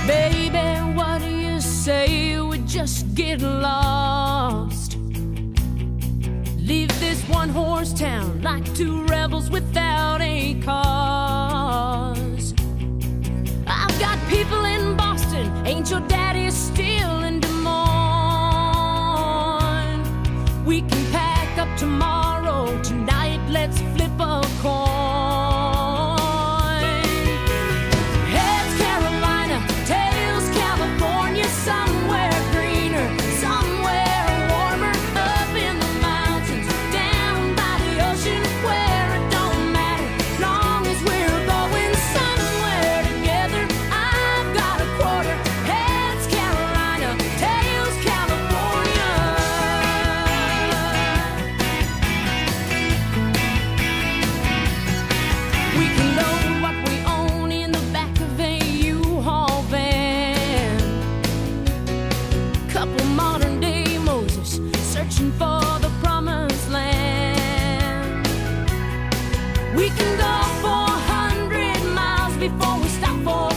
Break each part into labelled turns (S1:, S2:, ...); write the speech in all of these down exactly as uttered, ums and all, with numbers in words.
S1: Baby, what do you say we just get lost? Leave this one-horse town like two rebels without a cause. I've got people in Boston, ain't your daddy still in Des Moines? We can pack up tomorrow, tonight let's flip a coin. Heads Carolina, tails California, somewhere greener, somewhere warmer, up in the mountains, down by the ocean, where it don't matter, long as we're going somewhere together. I've got a quarter. Heads Carolina, tails California. We can load what we own in the back of a U-Haul van. Couple modern day Moses searching for the promised land. We can go four hundred miles before we stop for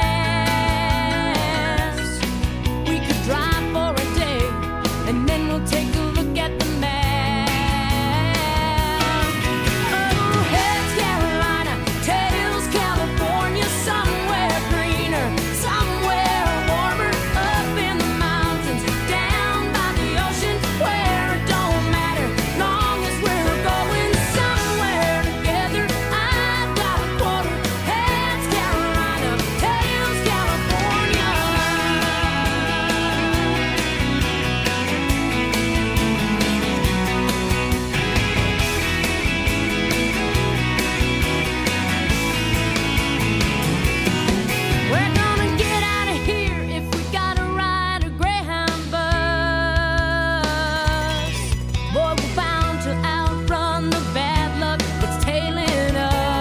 S1: gas. We could drive for a day and then we'll take a look at the map. Oh, heads Carolina, tails California, somewhere greener, somewhere warmer, up in the mountains, down by the ocean, where it don't matter, long as we're going somewhere together. I've got a quarter. Heads Carolina, tails California. We're gonna get out of here if we gotta ride a Greyhound bus. Boy, we're bound to outrun the bad luck that's tailing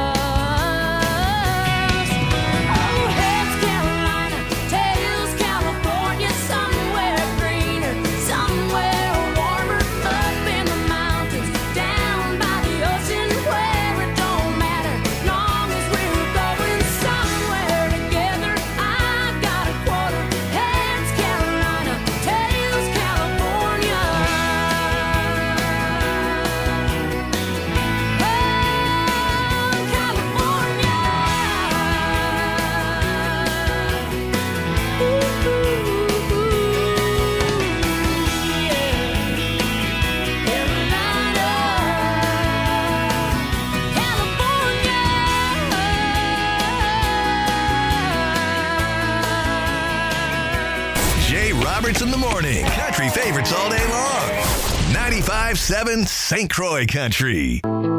S1: us. Oh, heads Carolina, tails California, somewhere greener, somewhere warmer, up in the mountains, down by the ocean, where it don't matter, long as we're going somewhere together. I've got a quarter. Heads Carolina, tails California. Oh, California. Ooh, ooh, ooh, yeah. Carolina, California.
S2: Jay Roberts in the morning. Country favorites all day long. ninety-five point seven Saint Croix Country.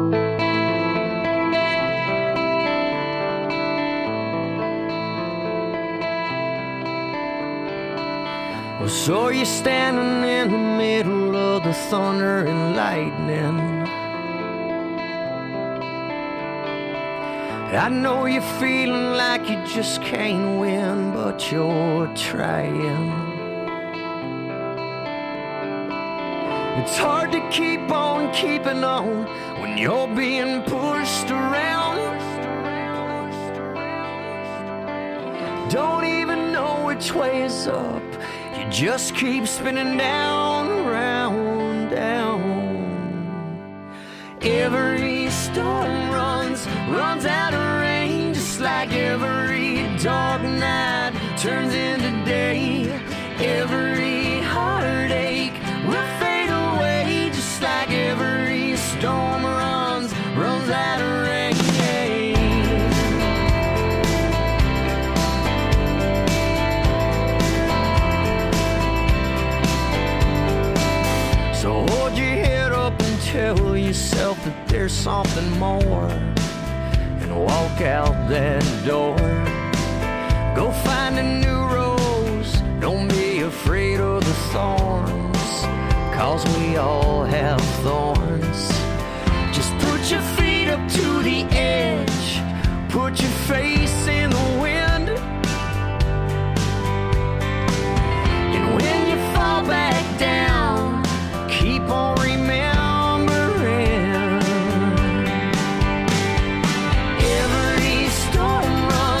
S3: Well, so you're standing in the middle of the thunder and lightning. I know you're feeling like you just can't win, but you're trying. It's hard to keep on keeping on when you're being pushed around. Don't even know which way is up. You just keep spinning down, round, down. Every storm runs, runs out of rain, just like every dark night turns into day. Every heartache will fade away, just like every storm runs, runs out of rain. So hold your head up and tell yourself that there's something more, and walk out that door. Go find a new rose, don't be afraid of the thorns, cause we all have thorns. Just put your feet up to the edge, put your face in the wind, and when you fall back down, keep on remembering. Every storm runs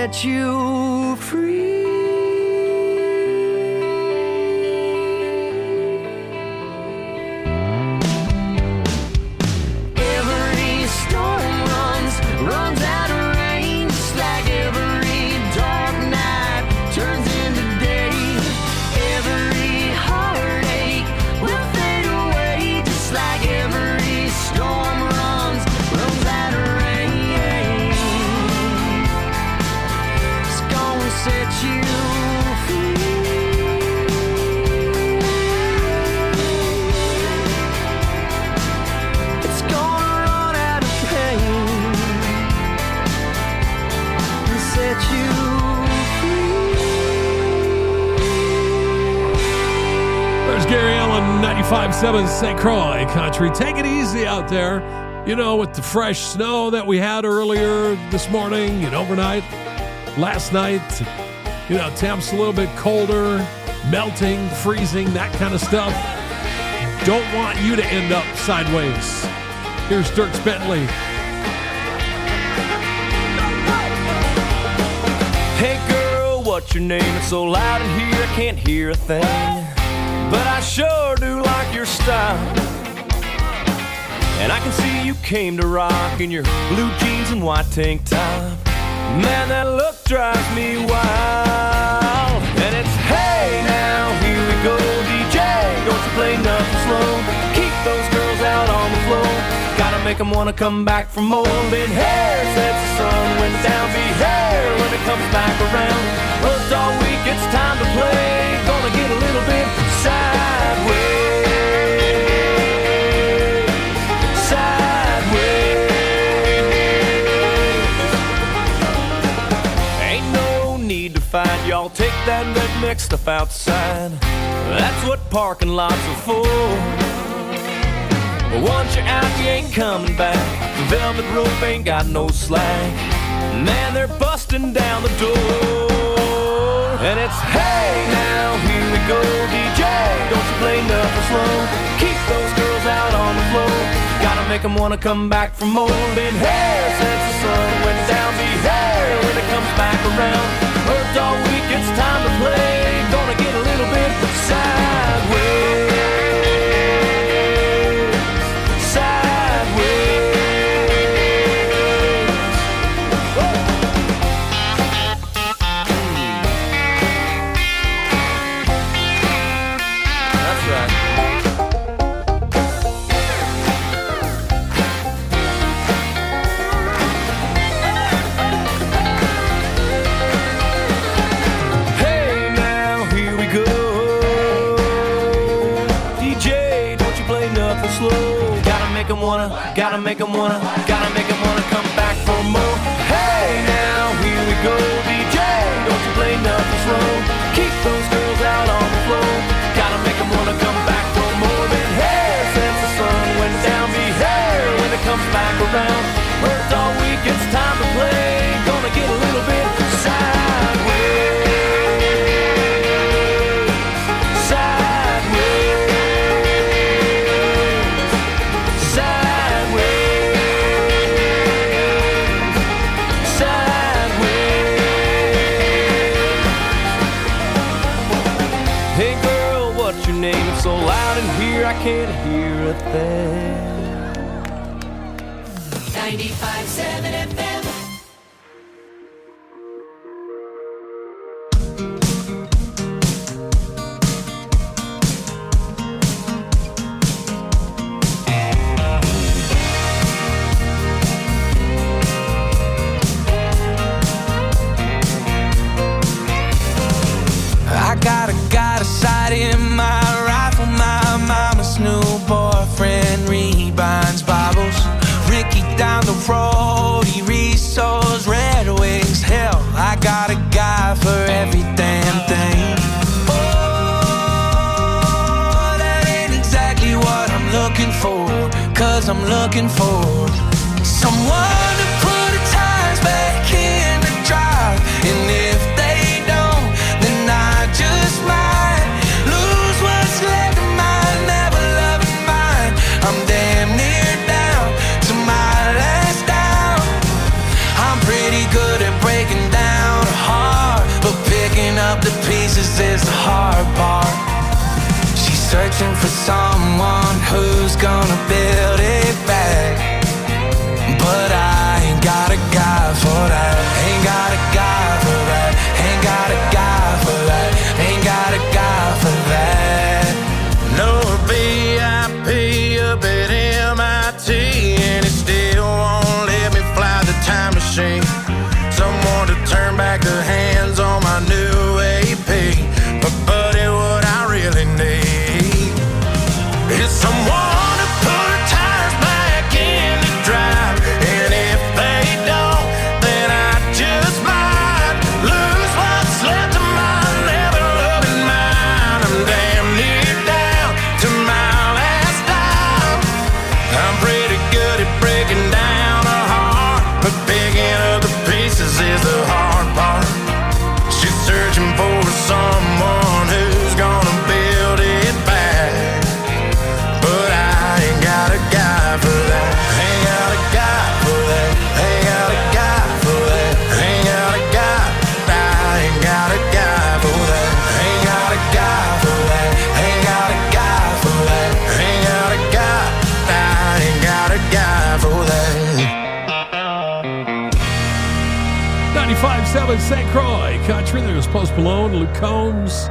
S3: set you free. Every storm runs, runs out of rain, just like every dark night turns into day. Every heartache will fade away, just like every storm runs, runs out of rain. It's gonna set you free. It's gonna run out of pain and set you
S4: There's Gary Allen, ninety-five point seven Saint Croix Country. Take it easy out there. You know, with the fresh snow that we had earlier this morning and overnight, last night, you know, temps a little bit colder, melting, freezing, that kind of stuff. Don't want you to end up sideways. Here's Dierks Bentley.
S3: Hey girl, what's your name? It's so loud in here I can't hear a thing, but I sure do like your style. And I can see you came to rock in your blue jeans and white tank top. Man, that look drives me wild. And it's hey now, here we go, D J, don't you play nothing slow. Keep those girls out on the floor, gotta make them wanna come back for more. Been hair since the sun went down, be hair when it comes back around. Worked all week, it's time to play, gonna get a little bit sideways. Y'all take that red mix stuff outside. That's what parking lots are for. But once you're out, you ain't coming back. The velvet rope ain't got no slack. Man, they're busting down the door. And it's hey now, here we go, D J, don't you play nothing slow. Keep those girls out on the floor, gotta make them wanna come back for more. Been hair since the sun went down, be hair when it comes back around. Worked all week, it's time to play, gonna get a little bit sideways. Sideways. That's right. Slow. Gotta make them wanna, gotta make them wanna, gotta make them wanna come back for more. Hey now, here we go, D J, don't you play nothing slow. Keep those girls out on the floor, gotta make them wanna come back for more. Been hair since the sun went down, be hair when it comes back around. Worked all week, it's time to play, gonna get a little bit sideways. So loud in here I can't hear a thing.
S1: ninety-five point seven F M.
S5: I got a, got a sight in my rifle, my mama's new boyfriend rebinds Bibles. Ricky down the road, he resows Red Wings. Hell, I got a guy for every damn thing. Oh, that ain't exactly what I'm looking for, cause I'm looking for someone to put the tires back in the drive. And if they don't, then I just might lose what's left of mine, never loving mine. I'm damn near down to my last down. I'm pretty good at breaking down lose is the hard part. She's searching for someone who's gonna build it back. But I ain't got a guy for that. Ain't got a guy for that. Ain't got a guy for that. Ain't got a guy for that. No V I P up at M I T, and it still won't let me fly the time machine. Someone to turn back the hands on my new A P. But buddy, what I really need is someone to put tires back in the drive. And if they don't, then I just might lose what's left of my never-loving mind. I'm damn near down to my last dime. I'm pretty good at breaking down a heart, but picking up the pieces is the hard part. She's searching for someone who's gonna build it back. But I ain't got a guy for that. Ain't got a guy for that. Ain't got a guy for that. Ain't got a guy. I ain't got a guy for that. Ain't got a guy for that. Ain't got a guy for that. Ain't got a guy. I ain't got a guy for that.
S4: ninety-five point seven Saint Croix Country. There's Post Malone, Luke Combs.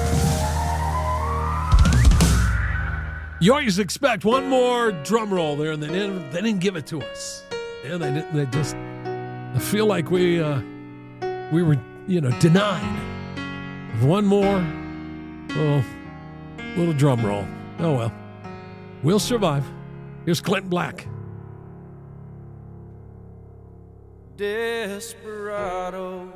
S4: You always expect one more drum roll there, and they didn't, they didn't give it to us. Yeah, they didn't. They just. I feel like we uh, we were, you know, denied one more little little drum roll. Oh well, we'll survive. Here's Clinton Black.
S6: Desperado,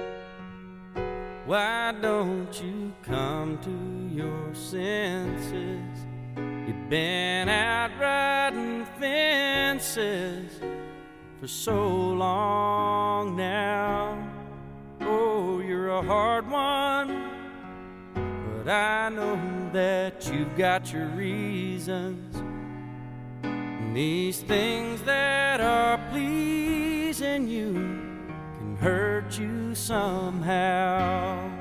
S6: why don't you come to your senses? You've been out riding fences for so long now. Oh, you're a hard one, but I know that you've got your reasons. And these things that are pleasing you can hurt you somehow.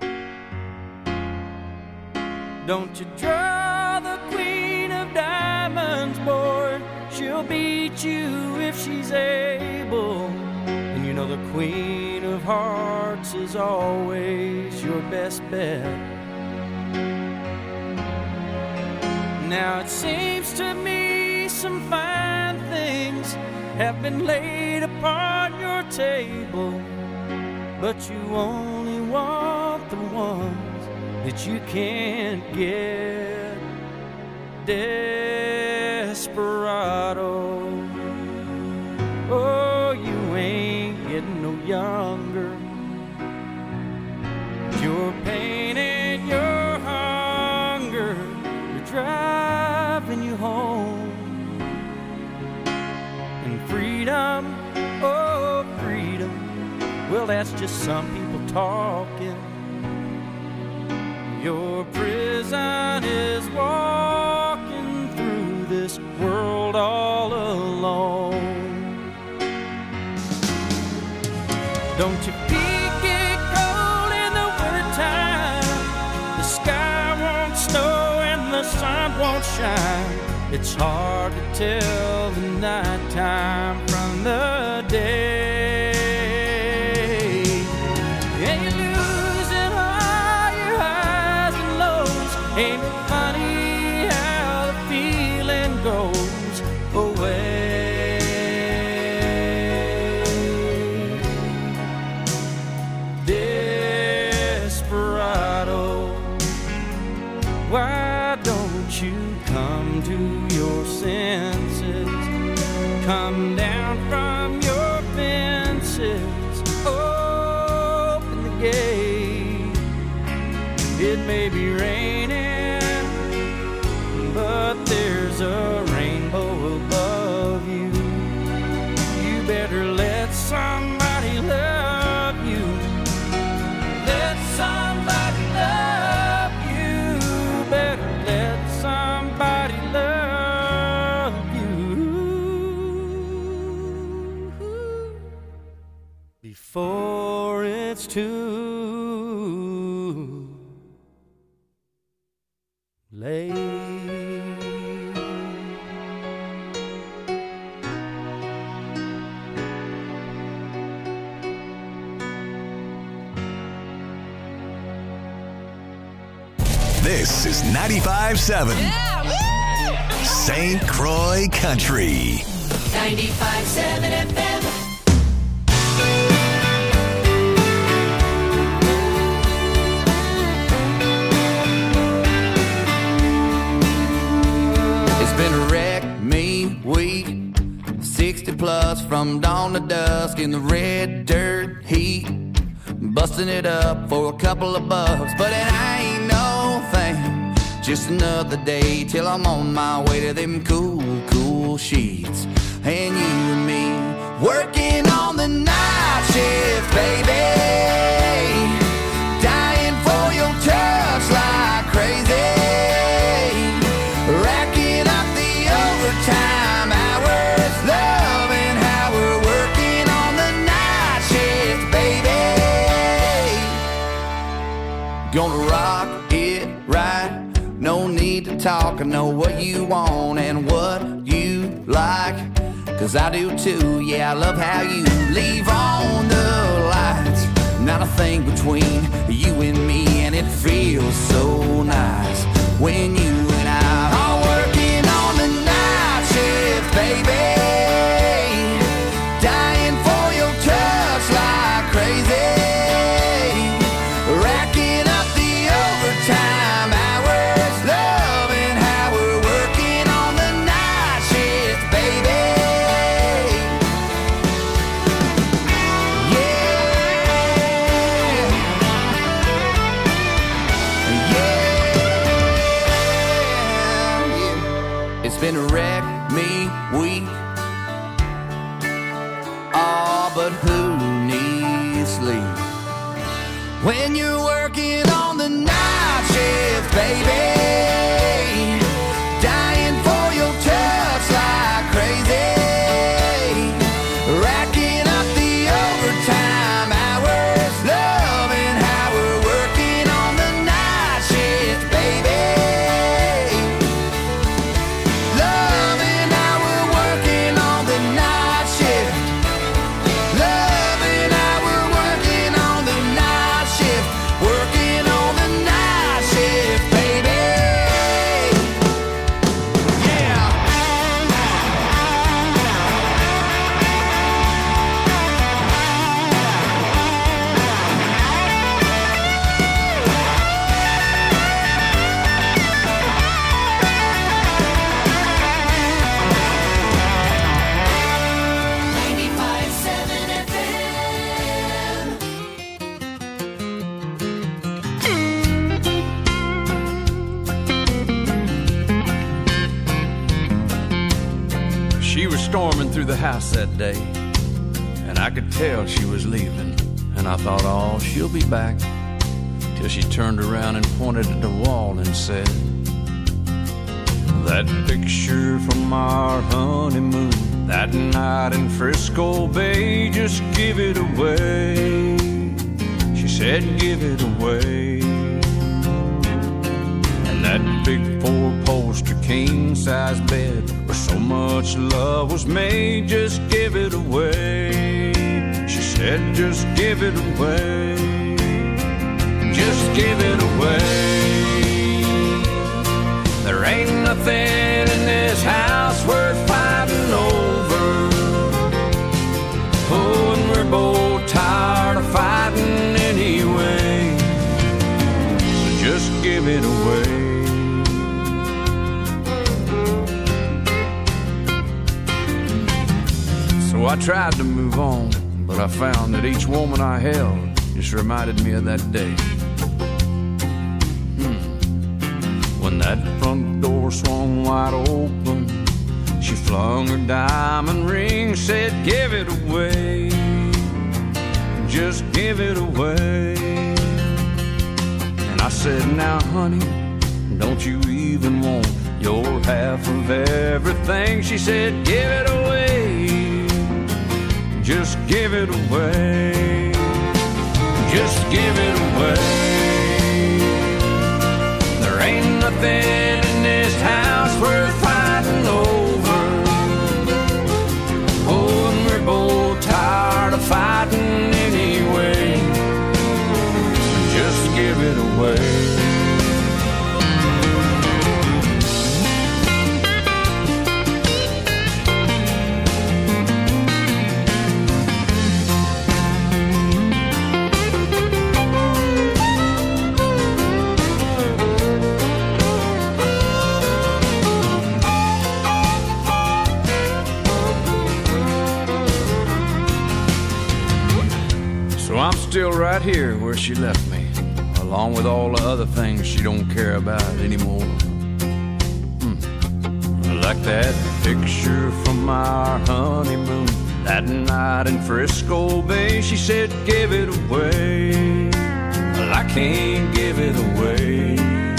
S6: Don't you draw the queen of diamonds, boy. She'll beat you if she's able. And you know the queen of hearts is always your best bet. Now it seems to me some fine things have been laid upon your table, but you only want the ones that you can't get. Desperado, oh, you ain't getting no younger. Your pain and your hunger are driving you home. And freedom, oh, freedom, well, that's just some people talking. Your prison is walking through this world all alone. Don't your feet get cold in the wintertime? The sky won't snow and the sun won't shine. It's hard to tell the nighttime from the day. And you're losing all your highs and lows. Ain't it funny how the feeling goes away? Desperado, why don't you come to your senses? Come down from your fences. Open the gate. It may be raining, but there's a rainbow above you. You better let somebody love you. Let somebody love you. Better let somebody love you before it's too
S2: This is ninety-five seven Saint Croix Country.
S1: ninety-five seven F M.
S7: It's been a wreck, me, week, sixty plus from dawn to dusk in the red dirt heat, busting it up for a couple of bucks, but it ain't no thing, just another day till I'm on my way to them cool, cool sheets, and you and me working on the night shift, baby, dying for your touch like crazy. Racking up the overtime hours, loving how we're working on the night shift, baby. Gonna rock it right, no need to talk, I know what you want and what you like, cause I do too, yeah, I love how you leave on the lights, not a thing between you and me, and it feels so nice when you and I are working on the night shift, baby. Dying for your touch like crazy. Racking up the overtime hours, loving how we're working on the night shift, baby. It's been a wreck, me, week. Oh, but who needs sleep when you're working on the night shift, baby? Dying for your touch like crazy. Racking up the overtime hours, loving how we're working on the night shift, baby. Loving how we're working on the night shift. Loving how we're working on the night shift. Working on the night shift, baby. Yeah.
S1: ninety-five seven F M.
S6: She was storming through the house that day, and I could tell she was leaving. And I thought, oh, she'll be back. Till she turned around and pointed at the wall and said, that picture from our honeymoon, that night in Frisco Bay, just give it away. She said, give it away. And that big four-poster king-size bed where so much love was made, just give it away. She said, just give it away. Just give it away. There ain't nothing in this house worth fighting over. Oh, and we're both tired of fighting anyway. So just give it away. So I tried to move on, but I found that each woman I held just reminded me of that day. Hmm. When that front door swung wide open, she flung her diamond ring, said, give it away. Just give it away. And I said, now honey, don't you even want your half of everything? She said, give it away. Just give it away. Just give it away. There ain't nothing in this house worth fighting over. Oh, and we're both tired of fighting anyway. Just give it away.
S8: still right here where she left me, along with all the other things she don't care about anymore. Hmm. Like that picture from our honeymoon, that night in Frisco Bay. She said, give it away. Well, I can't give it away.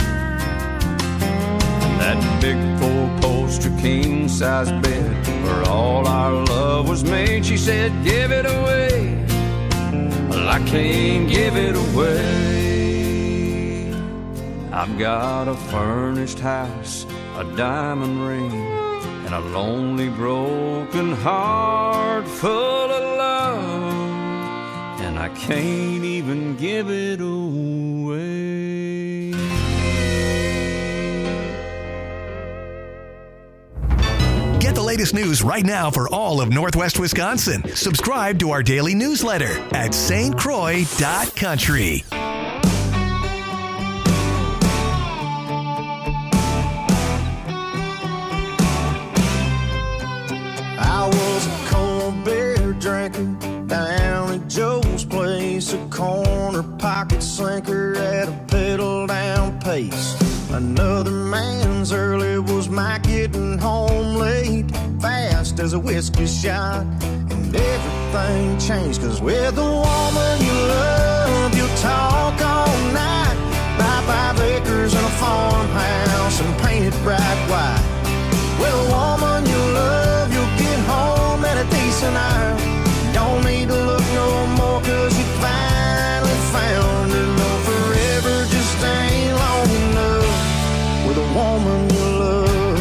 S8: That big four-poster king-size bed where all our love was made. She said, give it away. Well, I can't give it away. I've got a furnished house, a diamond ring, and a lonely broken heart full of love, and I can't even give it away.
S2: Get the latest news right now for all of Northwest Wisconsin. Subscribe to our daily newsletter at S T Croix dot country.
S9: I was a cold beer drinker down at Joe's place, a corner pocket sinker at a pedal down pace. Another man's early was my getting home late, fast as a whiskey shot, and everything changed. Cause with the woman you love, you'll talk all night, buy five acres and a farmhouse and paint it bright white. With a woman you love, you'll get home at a decent hour. Don't need to look no more, cause you finally found her. No, forever just ain't long enough with a woman you love.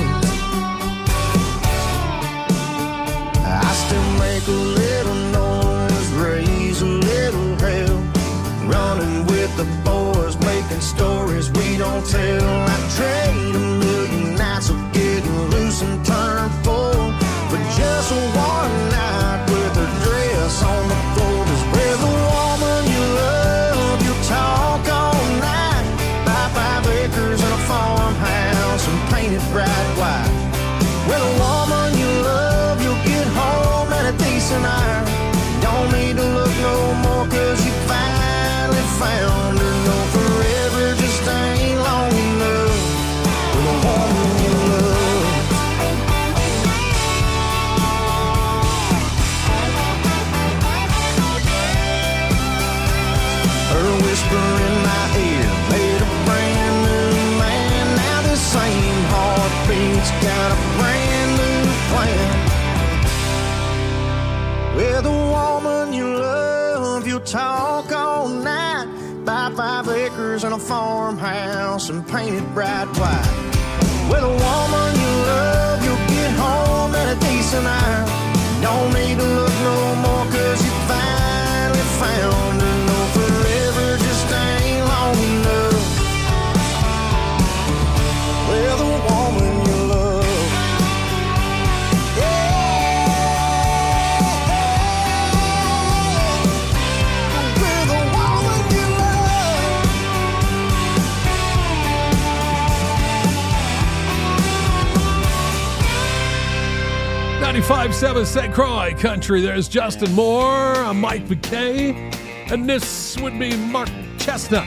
S9: I still make a little noise, raise a little hell, running with the boys, making stories we don't tell. I trade a million nights of getting loose and turn full for just one night with her dress on the floor. Cause with a woman you love, you'll talk all night, buy five acres and a farmhouse and paint it bright white. With a woman you love, you'll get home at a decent hour. Don't need to look no more, cause you finally found her. No, forever just ain't long enough with a woman you love. Her whisper in my ear made a brand new man. Now the same heartbeat's got a brand new plan. With a woman you love, you'll talk all night, buy five acres and a farmhouse and paint it bright white. With a woman you love, you'll get home at a decent hour. Don't need to look no more, cause you finally found her. No, forever just ain't long enough with a woman you love. Yeah, with a woman you love.
S4: ninety-five point seven Saint Croix Country. There's Justin Moore. I'm Mike McKay. And this would be Mark Chestnut.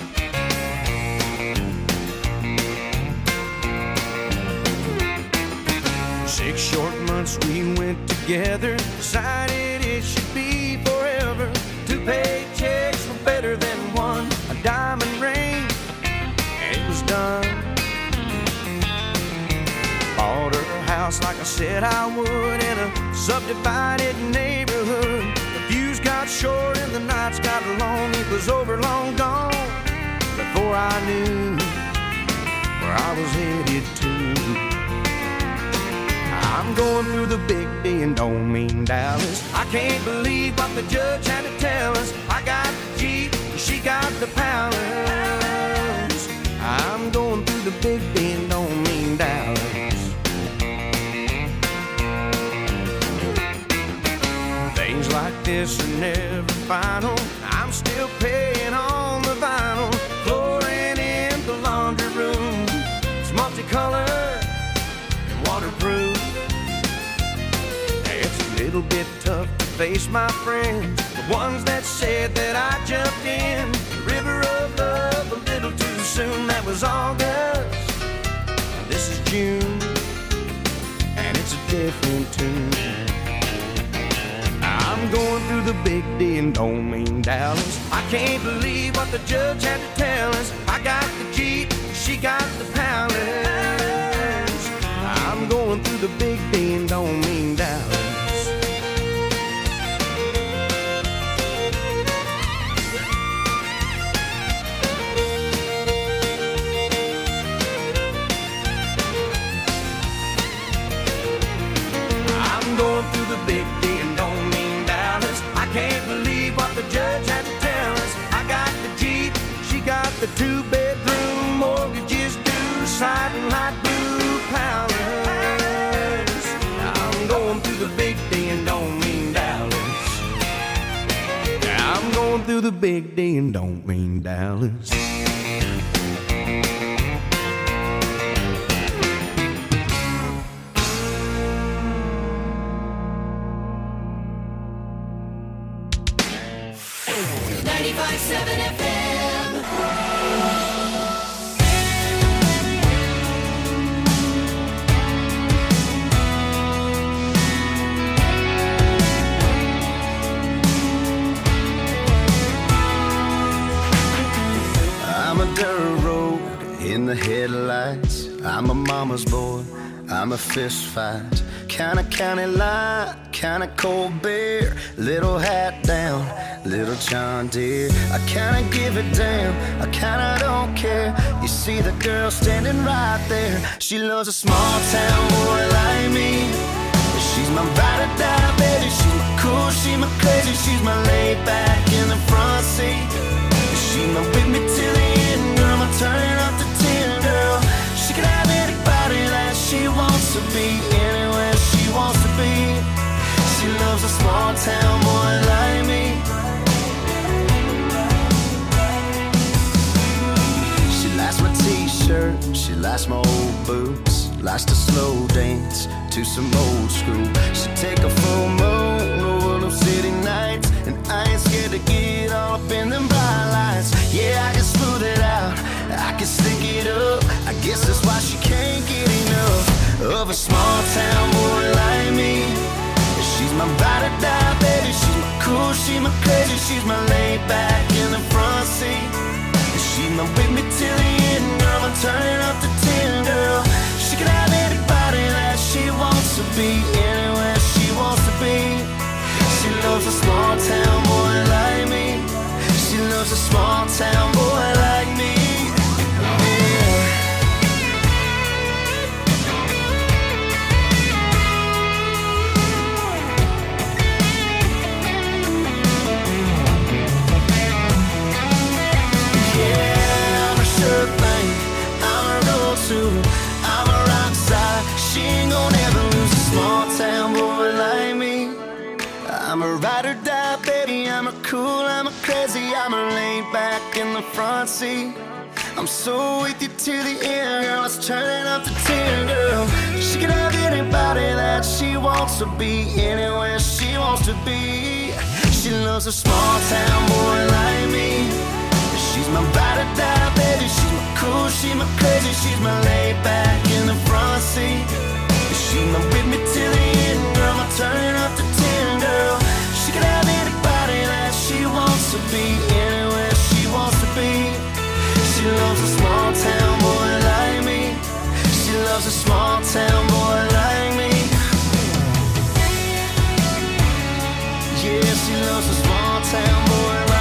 S6: Six short months we went together, decided it should be forever. Two paychecks were better than one, a diamond ring, and it was done. Bought her a house like I said I would in a subdivided neighborhood. The views got short and the nights got long. It was over, long gone, before I knew where I was headed to. I'm going through the big D and don't mean Dallas. I can't believe what the judge had to tell us. I got the Jeep, she got the palace. I'm going through the big D and don't mean Dallas. Things like this are never final. I'm still paying on the vinyl. Flooring in the laundry room, it's multicolored and waterproof. It's a little bit tough to
S3: face my friends, the ones that said that I jumped in the river of love a little too soon. That was August, this is June, and it's a different tune. I'm going through the big D and don't mean Dallas. I can't believe what the judge had to tell us. I got the Jeep, she got the Palace. I'm going through the big D and don't mean Dallas. I'm going through the big D and don't mean Dallas. I can't believe what the judge had to tell us. I got the Jeep, she got the two-bedroom, mortgages due, sliding light blue Palace. I'm going through the big D and don't mean Dallas. I'm going through the big D and don't mean Dallas.
S1: ninety-five point seven F M.
S9: I'm a dirt road in the headlights. I'm a mama's boy, I'm a fist fight. Kinda county line, kinda cold beer. Little hat down, little John Deere. I kinda give a damn, I kinda don't care. You see the girl standing right there. She loves a small town boy like me. She's my ride or die, baby. She's my cool, she's my crazy. She's my laid back in the front seat. She's my with me till the end, girl. I'm turning up the ten, girl. She can have anybody that she wants to be, anywhere she wants to be. She loves a small town boy like me. She likes my t-shirt, she likes my old boots, likes to slow dance to some old school. She take a full moon over them city nights, and I ain't scared to get all up in them bright lights. Yeah, I can smooth it out, I can stick it up. I guess that's why she can't get enough of a small town boy like me. She's my ride or die, baby. She's my cool, she's my crazy. She's my laid back in the front seat. She's my with me till the end, girl. I'm turning up the ten, girl. She can have anybody that she wants to be, anywhere she wants to be. She loves a small town boy like me. She loves a small town boy like me. I'm a rock star, she ain't gonna ever lose a small town boy like me. I'm a ride or die, baby, I'm a cool, I'm a crazy, I'm a laid back in the front seat. I'm so with you till the end, girl, let's turn it up to ten, girl. She can have anybody that she wants to be, anywhere she wants to be. She loves a small town boy like me. She's my ride or die, baby. She's my cool, she's my crazy. She's my laid back in the front seat. She's my with me till the end, girl. I'm turning up the ten, girl. She can have anybody that she wants to be, anywhere she wants to be. She loves a small town boy like me. She loves a small town boy like me. Yeah, she loves a small town boy like me.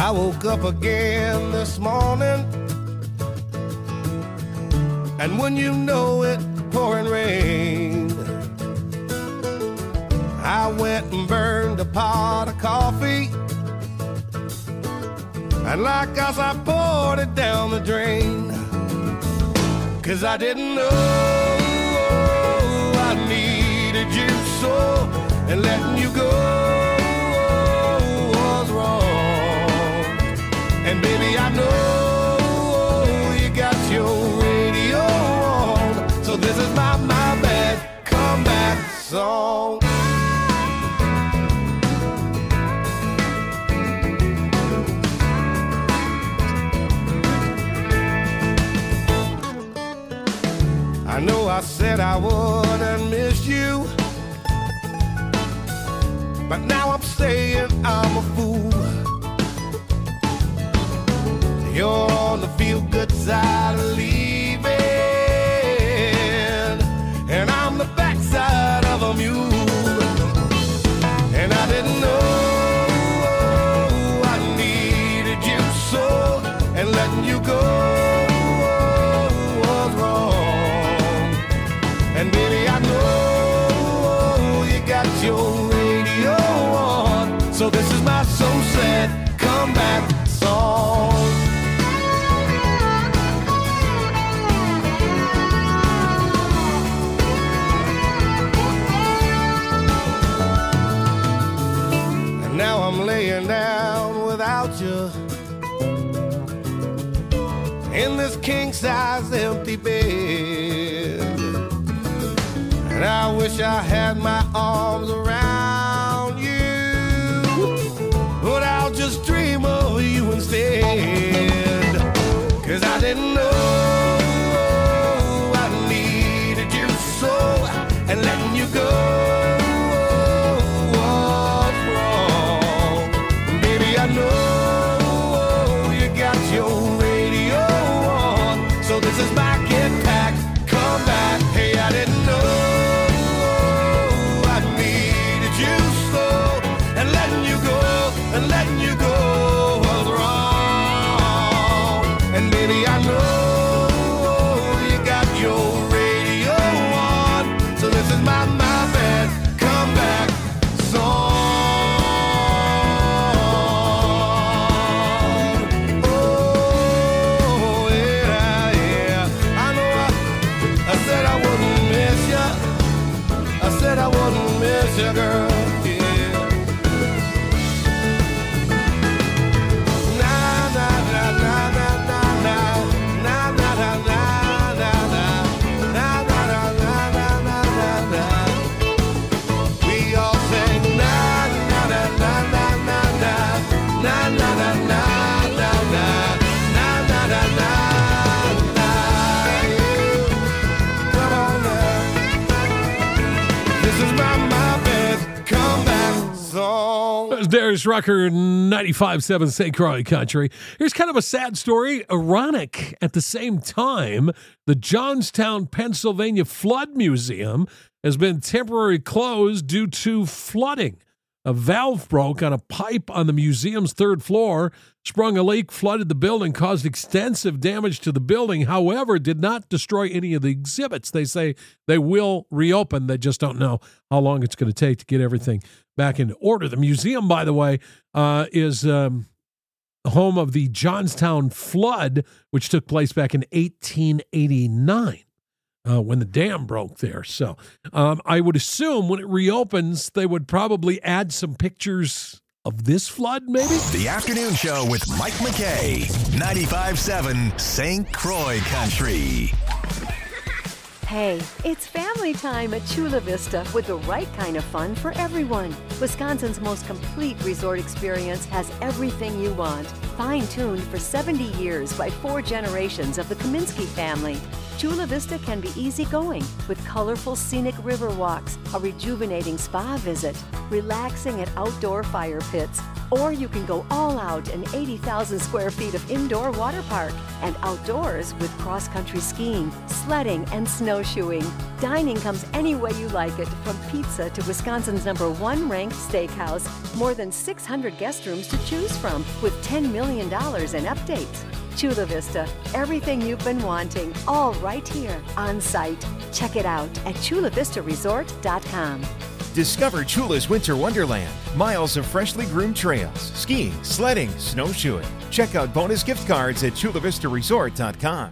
S9: I woke up again this morning, and when you know it, pouring rain. I went and burned a pot of coffee, and like us, I poured it down the drain. 'Cause I didn't know I needed you so, and letting you go was wrong. And baby, I know you got your radio on, so this is my, my bad comeback song. I know I said I wouldn't miss you, but now I'm saying I'm a fool. You're on the feel-good side of leaving, and I'm the backside of a mule. And I didn't know I needed you so, and letting you go was wrong. And baby, I know you got your radio on, so this is my so sad comeback song. And now I'm laying down without you in this king-size empty bed. And I wish I had my arms around you, but I'll just dream of you instead. 'Cause I didn't know I needed you so, and letting you go was wrong. Baby, I know you got your radio on, so this is my get back, come back. Hey, I didn't know and letting you go was wrong. And baby, I know you got your radio on, so this is my, my bad comeback song. Oh, yeah, yeah. I know I, I said I wouldn't miss you. I said I wouldn't miss you, girl.
S4: Darius Rucker, ninety-five point seven Saint Croix Country. Here's kind of a sad story, ironic at the same time. The Johnstown, Pennsylvania Flood Museum has been temporarily closed due to flooding. A valve broke on a pipe on the museum's third floor, sprung a leak, flooded the building, caused extensive damage to the building, however, did not destroy any of the exhibits. They say they will reopen. They just don't know how long it's going to take to get everything back into order. The museum, by the way, uh, is um, home of the Johnstown flood, which took place back in eighteen eighty-nine. Uh, when the dam broke there. So um, I would assume when it reopens, they would probably add some pictures of this flood, maybe?
S2: The Afternoon Show with Mike McKay, ninety-five point seven Saint Croix Country.
S10: Hey, it's family time at Chula Vista with the right kind of fun for everyone. Wisconsin's most complete resort experience has everything you want. Fine-tuned for seventy years by four generations of the Kaminsky family. Chula Vista can be easygoing with colorful scenic river walks, a rejuvenating spa visit, relaxing at outdoor fire pits, Or you can go all out in eighty thousand square feet of indoor water park and outdoors with cross-country skiing, sledding, and snowshoeing. Dining comes any way you like it, from pizza to Wisconsin's number one ranked steakhouse. More than six hundred guest rooms to choose from with ten million dollars in updates. Chula Vista, everything you've been wanting, all right here on site. Check it out at chula vista resort dot com.
S11: Discover Chula's Winter Wonderland. Miles of freshly groomed trails, skiing, sledding, snowshoeing. Check out bonus gift cards at chula vista resort dot com.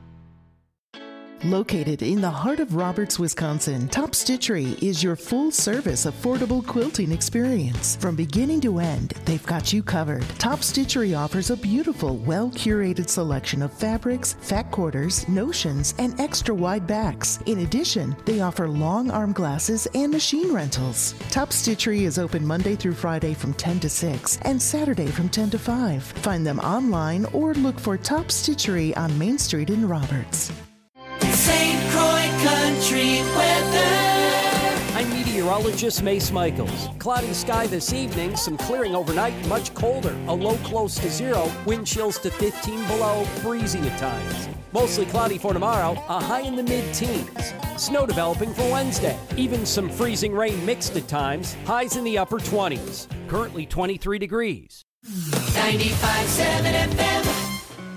S12: Located in the heart of Roberts, Wisconsin, Top Stitchery is your full-service, affordable quilting experience. From beginning to end, they've got you covered. Top Stitchery offers a beautiful, well-curated selection of fabrics, fat quarters, notions, and extra-wide backs. In addition, they offer long arm glasses and machine rentals. Top Stitchery is open Monday through Friday from ten to six and Saturday from ten to five. Find them online or look for Top Stitchery on Main Street in Roberts.
S13: Saint Croix Country Weather.
S14: I'm meteorologist Mace Michaels. Cloudy sky this evening, some clearing overnight, much colder. A low close to zero, wind chills to fifteen below, breezy at times. Mostly cloudy for tomorrow, a high in the mid-teens. Snow developing for Wednesday. Even some freezing rain mixed at times, highs in the upper twenties. Currently twenty-three degrees.
S13: ninety-five point seven F M.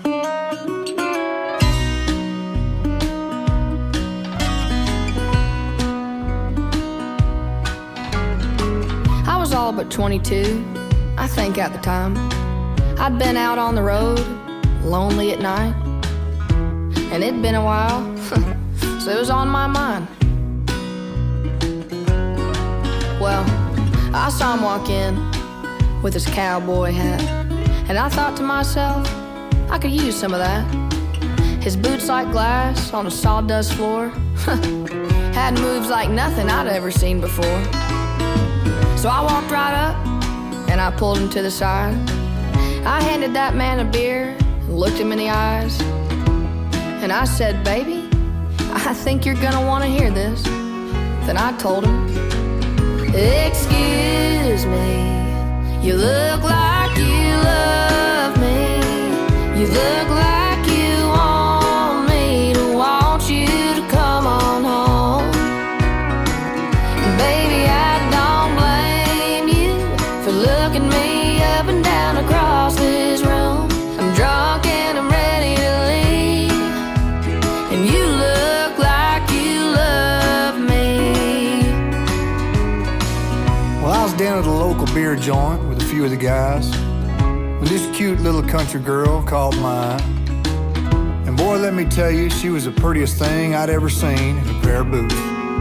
S15: All but twenty-two, I think at the time. I'd been out on the road, lonely at night, and it'd been a while, so it was on my mind. Well, I saw him walk in with his cowboy hat, and I thought to myself, I could use some of that. His boots like glass on a sawdust floor had moves like nothing I'd ever seen before. So I walked right up, and I pulled him to the side. I handed that man a beer, and looked him in the eyes. And I said, baby, I think you're gonna wanna hear this. Then I told him, excuse me, you look like you love me. You look like you want me to want you to come on home. And baby, I looking me up and down across this room. I'm drunk and I'm ready to leave, and you look like you love me.
S16: Well, I was down at a local beer joint with a few of the guys, with this cute little country girl called mine. And boy, let me tell you, she was the prettiest thing I'd ever seen in a pair of boots.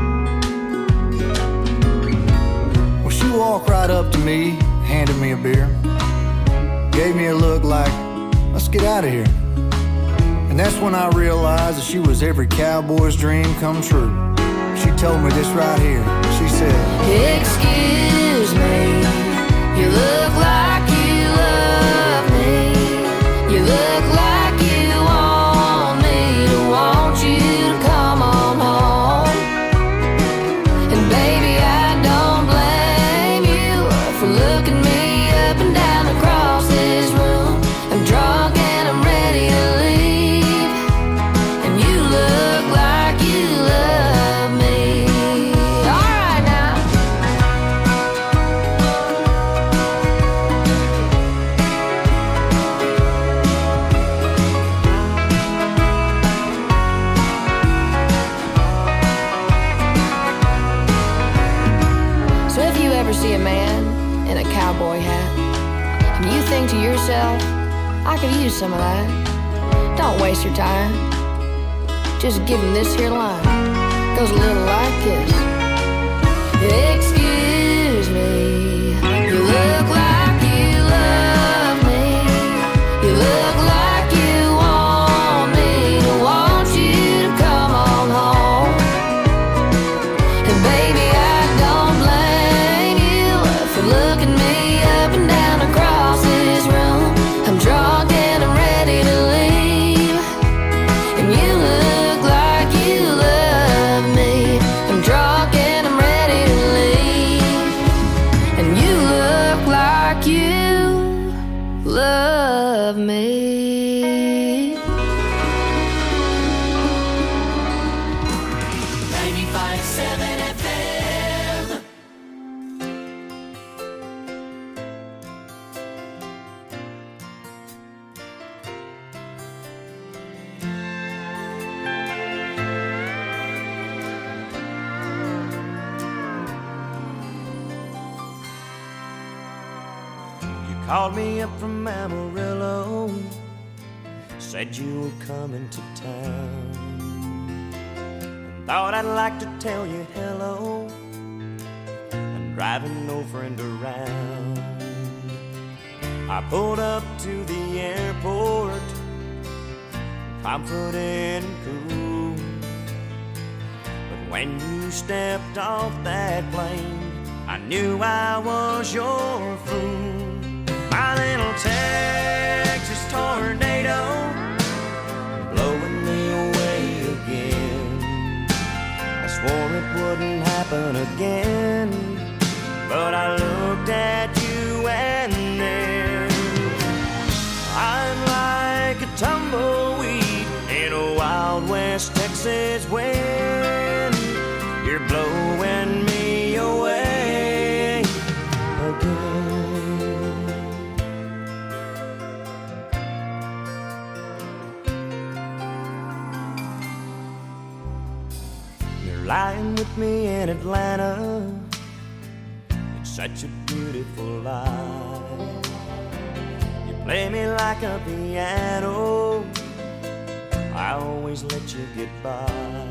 S16: Well, she walked right up to me, handed me a beer, gave me a look like, let's get out of here. And that's when I realized that she was every cowboy's dream come true. She told me this right here. She said,
S15: excuse me, you look like you love me. You look like you want me to want you to come on home. And baby, I don't blame you for looking me up and down across this room. I'm drunk and I'm ready to leave, and you look like you love me. All right now. So if you ever see a man in a cowboy hat, and you think to yourself, I could use some of that, don't waste your time. Just give him this here line. Goes a little like this. Excuse me, you look like you love me. You look like you want me to want you to come on home. And baby, I don't blame you for looking me up and down across this room. I'm drunk and I'm ready to leave, and you look like you love me. I'm drunk and I'm ready to leave. love me.
S13: ninety-five seven F M.
S3: Called me up from Amarillo, said you were coming to town. Thought I'd like to tell you hello. I'm driving no friend around. I pulled up to the airport, confident and cool. But when you stepped off that plane, I knew I was your fool. My little Texas tornado, blowing me away again. I swore it wouldn't happen again, but I looked at you and then I'm like a tumbleweed in a Wild West Texas wind. You're blowing me away again. Lying with me in Atlanta, it's such a beautiful life. You play me like a piano, I always let you get by.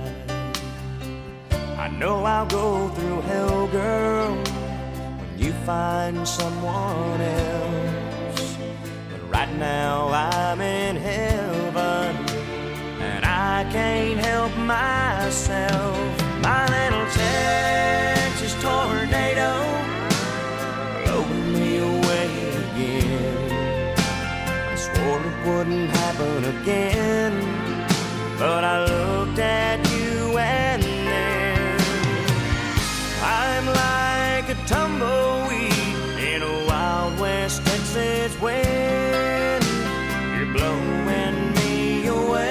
S3: I know I'll go through hell, girl, when you find someone else. But right now I'm in heaven, and I can't help myself. My little Texas tornado, blowing me away again. I swore it wouldn't happen again, but I looked at you and then I'm like a tumbleweed in a Wild West Texas wind. You're blowing me away.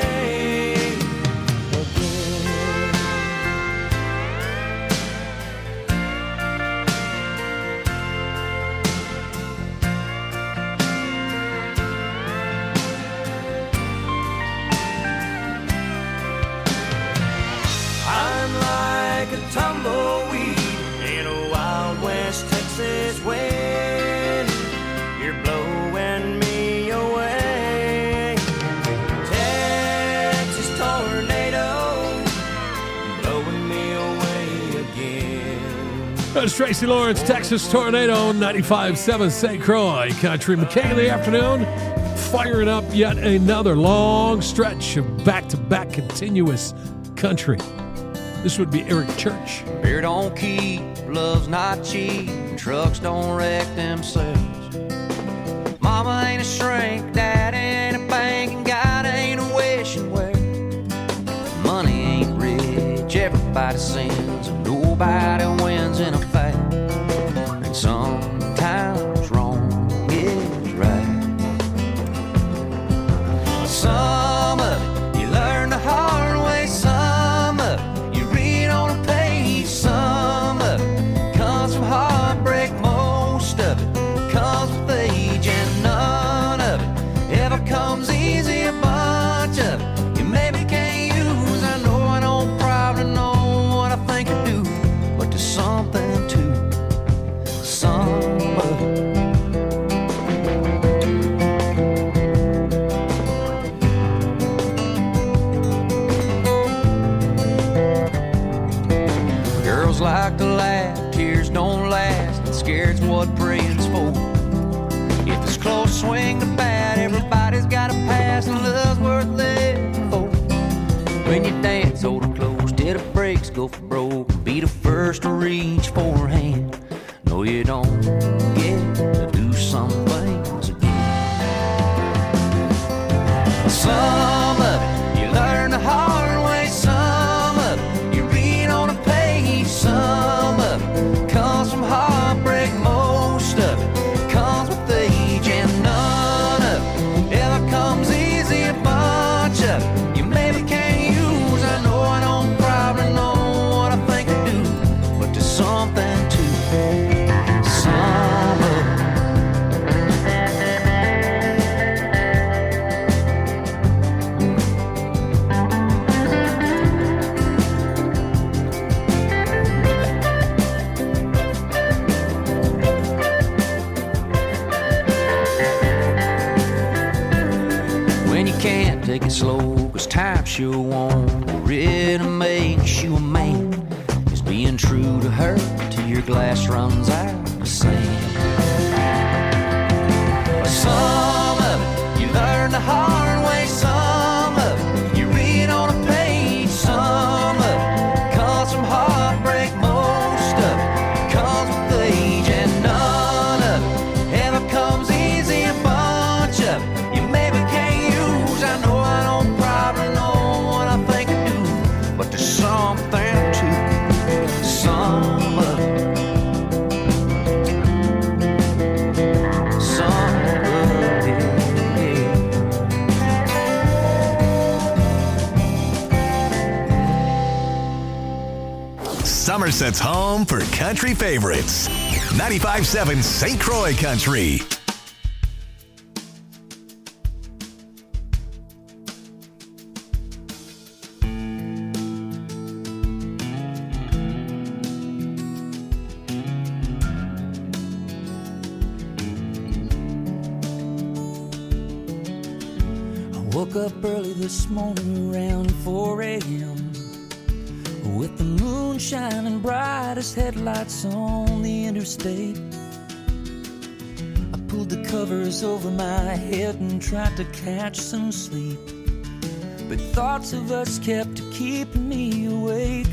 S3: Tumbleweed in a Wild West Texas wind. You're blowing me away. Texas tornado, blowing me away again.
S4: That's Tracy Lawrence, Texas Tornado, ninety-five point seven Saint Croix Country. McKay in the afternoon, firing up yet another long stretch of back-to-back continuous country. This would be Eric Church.
S8: Beer don't keep, love's not cheap, trucks don't wreck themselves. Mama ain't a shrink, daddy ain't a bank, and God ain't a wishing well. Money ain't rich, everybody sins, and nobody wins in a fight. And sometimes wrong is right. Some of it you learn the hard way, some of it on a page. Some of it comes from heartbreak, most of it comes with age, and none of it ever comes easy. A bunch of it you maybe can't use. I know I don't probably know what I think I do, but there's something to some of it. Like to laugh, tears don't last, and scared's what praying's for. If it's close, swing the bat, everybody's got a pass, and love's worth living for. When you dance, hold it close till the brakes go for broke. Be the first to reach for a hand. No, you don't get to do some things again. Some of it you learn the hard way, some of it you read on a page, some of it comes from heartbreak, most of it comes with age, and none of it take it slow, cause time sure won't really make you a man. Is being true to her till your glass runs out of sand. Some of it you learn the hard way, some of it you read on a page, some of it comes from heartbreak, most of it comes with age, and none of it ever comes easy. A bunch of it you maybe can't use. I know I don't probably know what I think I do, but there's something to some of it.
S2: Somerset's home for country favorites. ninety-five point seven Saint Croix Country.
S6: I woke up early this morning around four a.m. with the moon shining bright as headlights on the interstate. I pulled the covers over my head and tried to catch some sleep, but thoughts of us kept keeping me awake.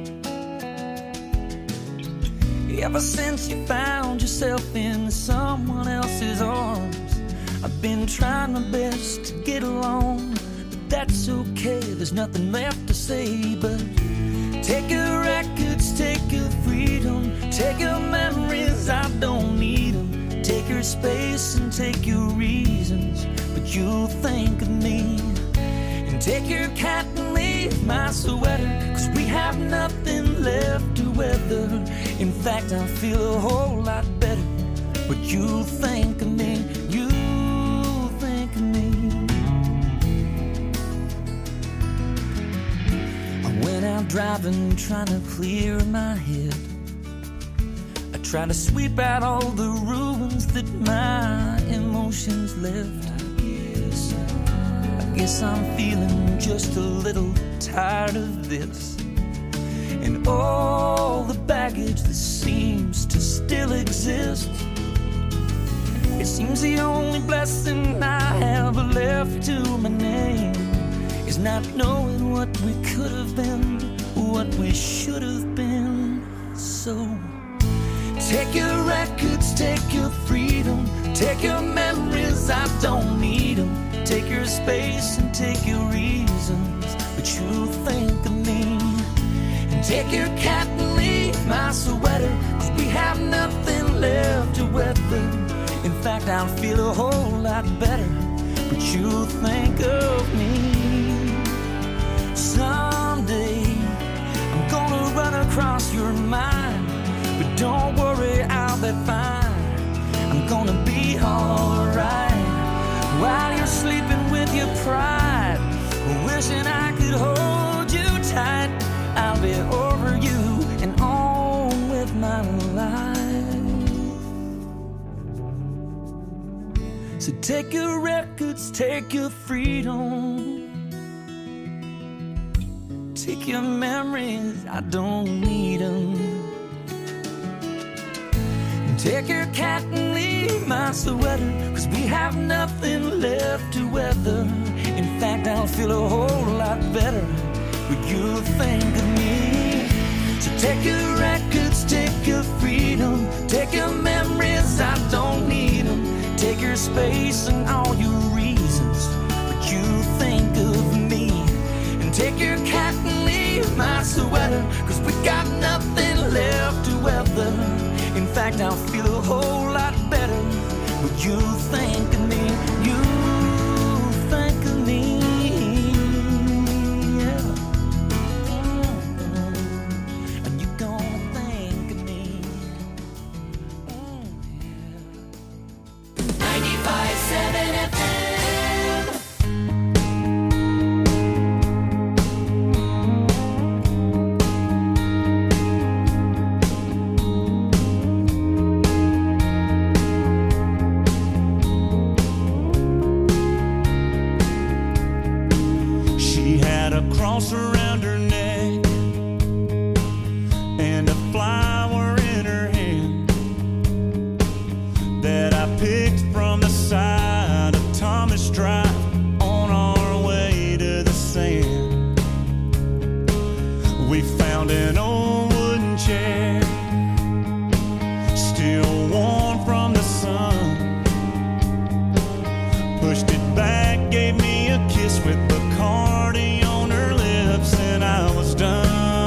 S6: Ever since you found yourself in someone else's arms, I've been trying my best to get along, but that's okay, there's nothing left to say but take your records, take your freedom, take your memories, I don't need them. Take your space and take your reasons, but you'll think of me. And take your cat and leave my sweater, cause we have nothing left to weather. In fact, I feel a whole lot better, but you'll think of me, you'll think of me. When I'm driving, trying to clear my head, I try to sweep out all the ruins that my emotions left. I guess, I guess I'm feeling just a little tired of this, and all the baggage that seems to still exist. It seems the only blessing I have left to my name is not knowing what we could have been, what we should have been. So take your records, take your freedom, take your memories, I don't need them. Take your space and take your reasons, but you think of me. And take your cat and leave my sweater, cause we have nothing left to weather. In fact, I'll feel a whole lot better, but you think of me. Someday I'm gonna run across your mind, but don't worry, I'll be fine. I'm gonna be alright while you're sleeping with your pride, wishing I could hold you tight. I'll be over you and on with my life. So take your records, take your freedom, take your memories, I don't need them. Take your cat and leave my sweater, cause we have nothing left to weather. In fact, I'll feel a whole lot better, but you'll think of me. So take your records, take your freedom, take your memories, I don't need them. Take your space and all your reasons, but you think of me. And take your cat and leave my sweater, cause we got nothing left to weather. In fact, I'll feel a whole lot better, but you think of me, you think of me, yeah. And you're gonna think of me.
S13: ninety-five point seven F M.
S17: cross around her neck and a flower in her hand that I picked from the side of Thomas Drive on our way to the sand. We found an old wooden chair, still warm from the sun. Pushed it back, gave me a kiss with Bacardi on her lips, and I was done.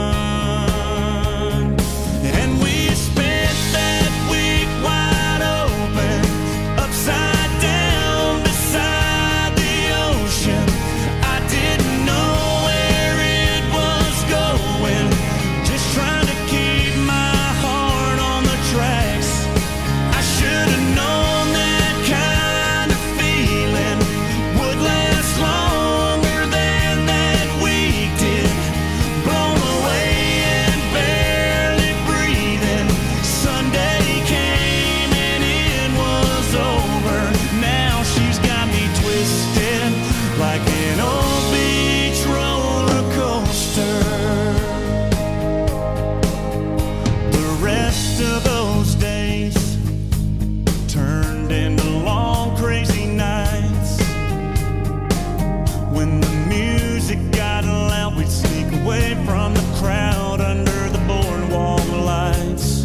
S17: And we spent that week wide open, upside down beside the ocean. I didn't know where it was going, just trying to keep my heart on the tracks. I should have known that kind of feeling would last longer than that week did. Blown away and barely breathing. Sunday came and it was over. Now she's got me twisted like an old beach roller coaster. The rest of those days turned into long crazy nights. When the music got loud, we'd sneak away from the crowd under the boardwalk lights.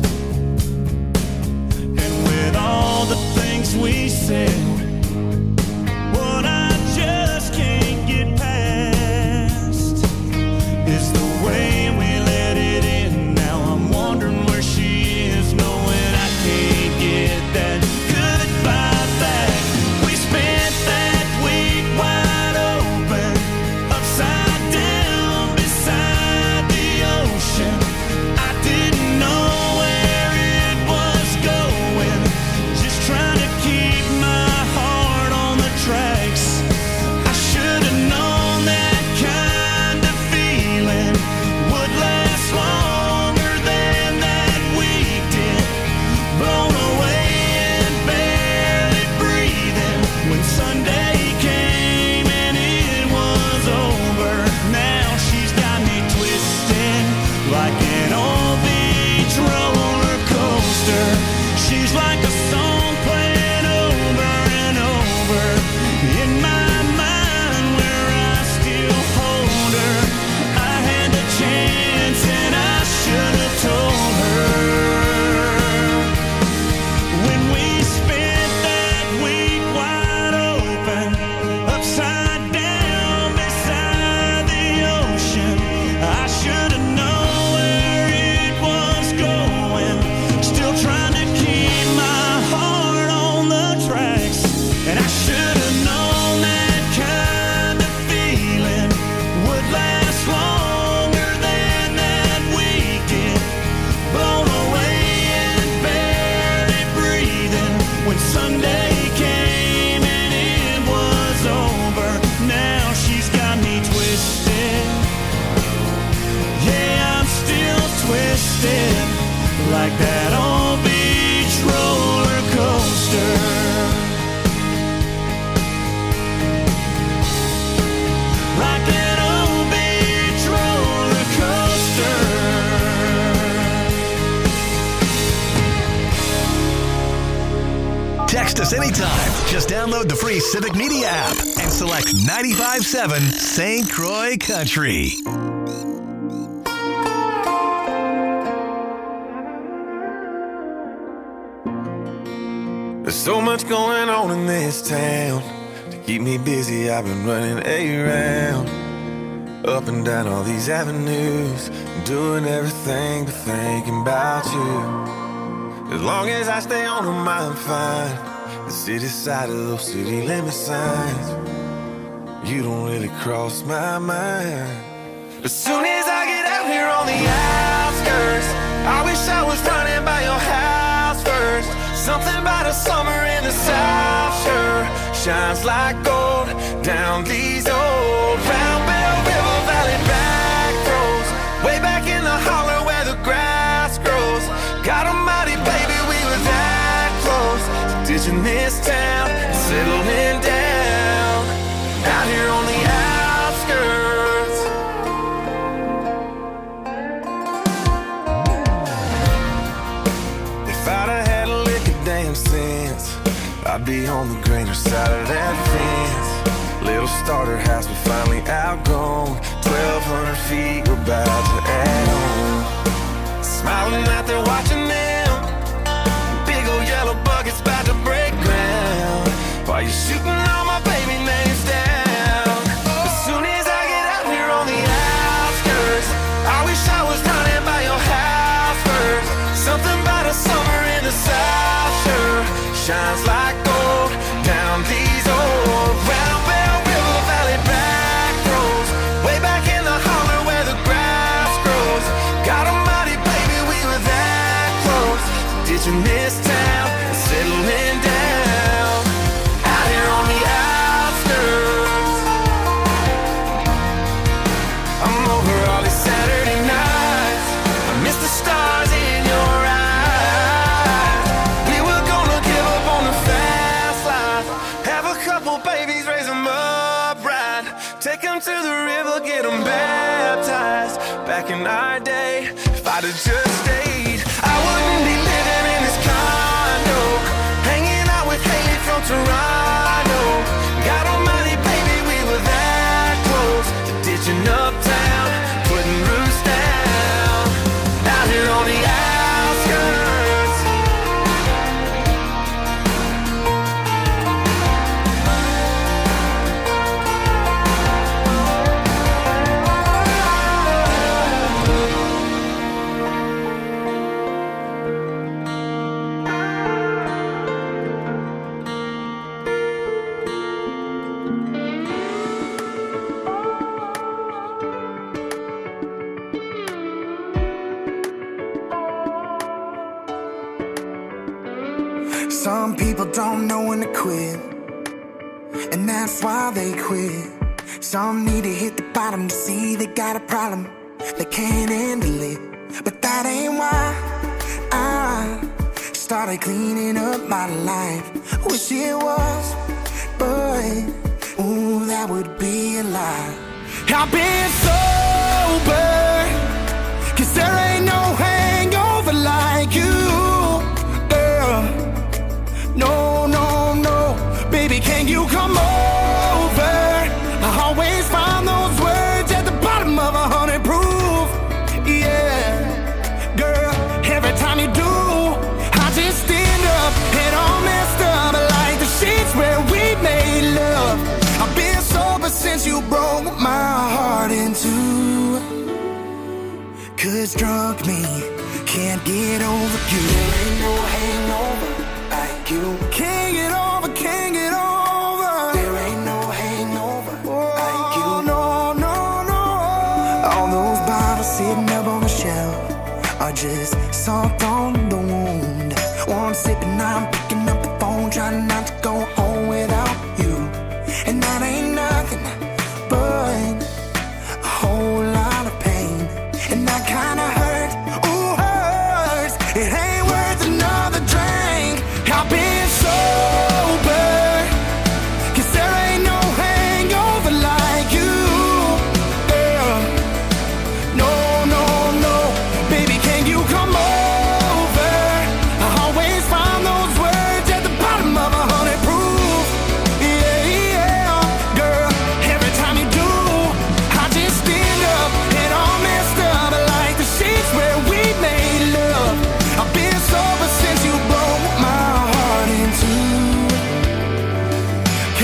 S17: And with all the things we said, what I just can't get past is the way we let it in. Now I'm wondering where she is, knowing I can't get that goodbye back. We spent that week wide open, upside down beside the ocean. I didn't know where it was going, just trying to keep my heart on the tracks. I should have known that kind of feeling would last longer than that week did. Blown away and barely breathing when Sunday came and it was over. Now she's got me twisted like an old beach roller coaster. She's like a song playing over and over in my mind where I still hold her. I had the chance and I should have told her. When we spent that week wide open, upside down beside the ocean, I should have known where it was going, still trying to keep my heart on the tracks. And I should have known that kind of feeling would last longer than that week did. Blown away and barely breathing when Sunday came and it was over. Now she's got me twisted. Yeah, I'm still twisted like that old beach roller coaster. Like that old beach roller coaster.
S2: Text us anytime. Just download the free Civic Media app and select ninety-five point seven Saint Croix Country.
S18: There's so much going on in this town. To keep me busy, I've been running around, up and down all these avenues, doing everything but thinking about you. As long as I stay on them, I'm fine. The city side of those city limit signs, you don't really cross my mind. As soon as I get out here on the outskirts, I wish I was running by your house first. Something about a summer in the South sure shines like gold down these old Round Bell River Valley back roads, way back in the holler where the grass grows. God almighty, baby, we were that close to ditching this town and settling down out here on the outskirts. I'd be on the greener side of that fence. Little starter house, we finally outgrown. Twelve hundred feet, we're about to add on. Smiling out there watching them. Big old yellow bucket's about to break ground. While you're shooting all my baby names down. As soon as I get out here on the outskirts, I wish I was running by your house first. Something about a summer in the South sure shines like gold down these old round bell river valley back roads. Way back in the holler where the grass grows. God almighty, baby, we were that close. Ditching this town and settling down out here on the outskirts. I'm over all these Saturday nights. I miss the stars in your eyes. We were gonna give up on the fast life. Have a couple babies, raise them up right. Take them to the river, get them baptized. Back in our day, if I'd have just stayed, I wouldn't be living in this condo, hanging out with Haley from Toronto. God almighty, baby, we were that close to ditching uptown, putting roots down out here on the outskirts.
S19: Some people don't know when to quit, and that's why they quit. Some need to hit the bottom to see they got a problem, they can't handle it. But that ain't why I started cleaning up my life. Wish it was, but ooh, that would be a lie. I've been sober, cause there ain't no hangover like you, girl. No, no, no, baby, can you come over? I always find those words at the bottom of a hundred proof. Yeah, girl, every time you do, I just stand up and all messed up like the sheets where we made love. I've been sober since you broke my heart in two. Cause drunk me can't get over you. There ain't no hangover like you. Can't get over, can't get over. There ain't no hangover like you. No, no, no. All those bottles sitting up on the shelf are just salt on the wound. One sip and I'm picking up the phone trying to